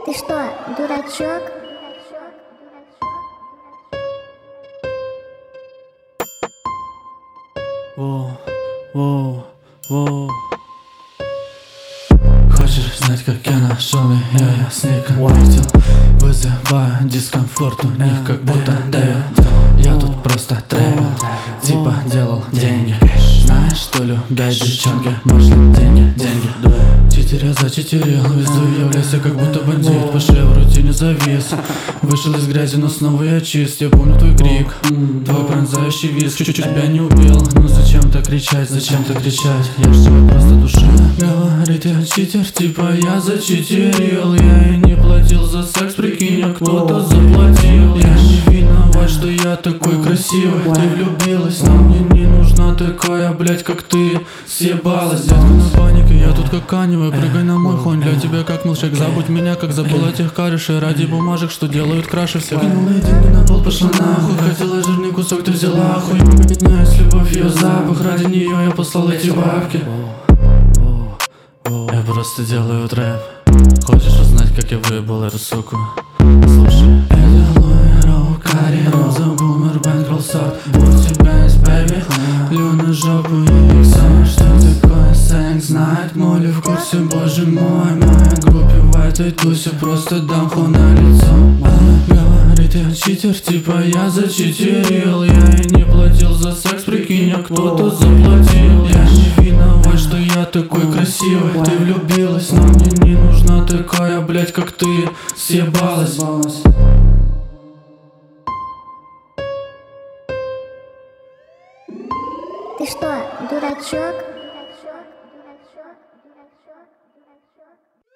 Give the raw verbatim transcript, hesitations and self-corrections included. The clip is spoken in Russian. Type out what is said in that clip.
Ты что, дурачок? Воу, воу, воу. Хочешь знать, как я нашел ее? Я снегопитил, вызываю дискомфорт у них, как будто Дэвид. Я тут просто тревел, типа делал деньги. Знаешь, что любят девчонки, можно деньги, деньги. Читеря зачитерил, везу являйся, как будто бандит. По шее в рутине завис, вышел из грязи, но снова я чист. Я помню твой крик, твой пронзающий визг. Чуть-чуть тебя не убил, ну зачем так кричать, зачем так кричать? Я ж тебя просто душил. Говорит, я читер, типа я зачитерил. Я и не платил за секс, прикинь, а кто-то заплатил. Я не виноват, что я такой красивый. Ты влюбилась, но мне не нужна такая, блять, как ты. Съебалась, детка, на панике, я тут как каневый. Прыгай на мой хон, для тебя как милшек. Забудь меня, как забыл о тех корешей. Ради бумажек, что делают краше всех. Кинула деньги на пол, пошла нахуй. Хотела жирный кусок, ты взяла хуй. Меняюсь любовь, ее запах. Ради нее я послал эти бабки. Я просто делаю трэп. Хочешь узнать, как я выебал эту суку? Слушай. Я делаю роу, карри, роза, бумер, бэнкролл, сорт. У тебя есть бэйби, лю на жопу и иксо. Что такое секс, знает моли в курсе. Боже мой, моя группе в этой тусе. Просто дам ху на лицо. Она говорит, я читер, типа я зачитерил. Я и не платил за секс, прикинь, а кто-то заплатил. Я не виноват, что я такой красивый. Ты влюбилась, но мне не нужна такая, блять, как ты. Съебалась. Ты что, дурачок?